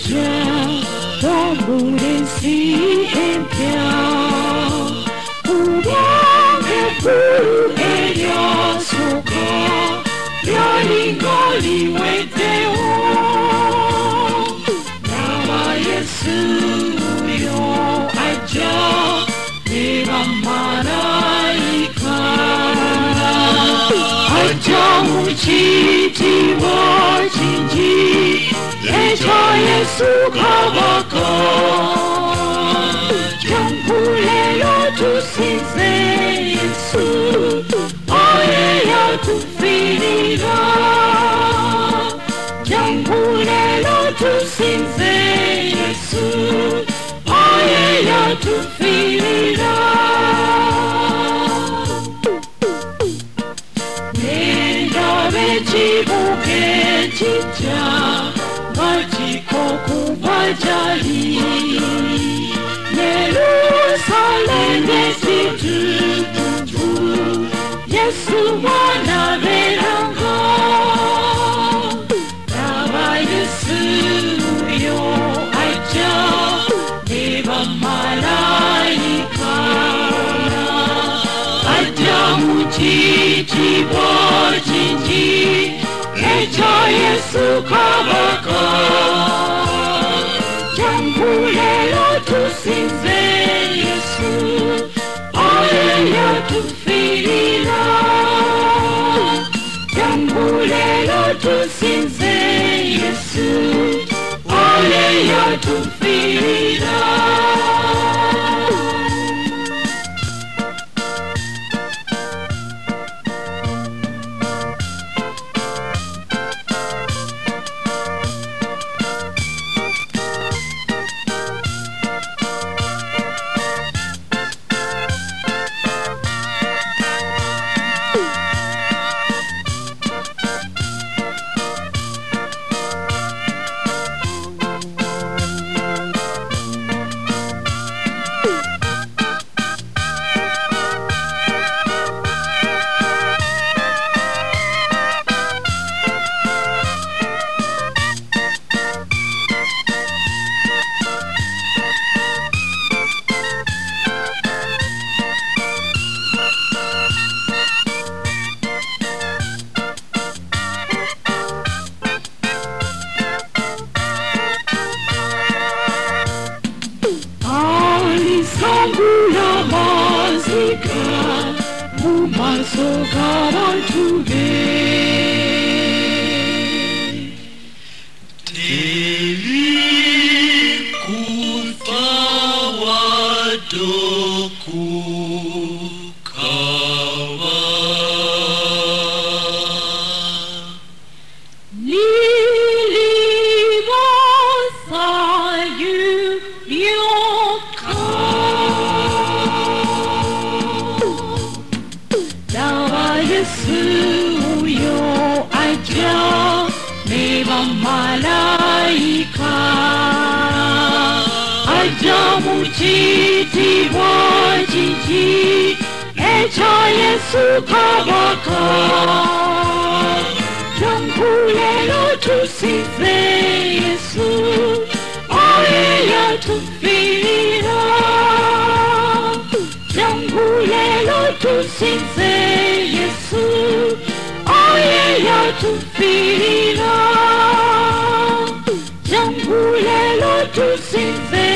我无人心跳，不忘的不爱了苏克，要你我里为对我，那么也是有爱着你把马来看，爱着无奇迹我经济。耶稣靠我过，将不来了主心在耶稣，我也要主非你了，将不来了主心在耶稣，我也要主非你了，你要为基不给计较。Jali Yerusalem yesitu Yesu wana berango Naba Yesu yo aja Deva malaika Aja mujiji bojiji Echa Yesu kabaka Jambulelo tu sinze Yesu, Alleluia tu filina. Jambulelo tu sinze Yesu, Alleluia tu filina. Sambula mazika, mumasoka wantube. Devi kufa wadoku kawa. Yesu yo aja Neva malaika Aja mujiti wajiji Echa Yesu kabaka Jambulelo tu size Yesu Alleluia tu filina Jambulelo tu size Yesu, Alleluia tu filina, Jambulelo tu size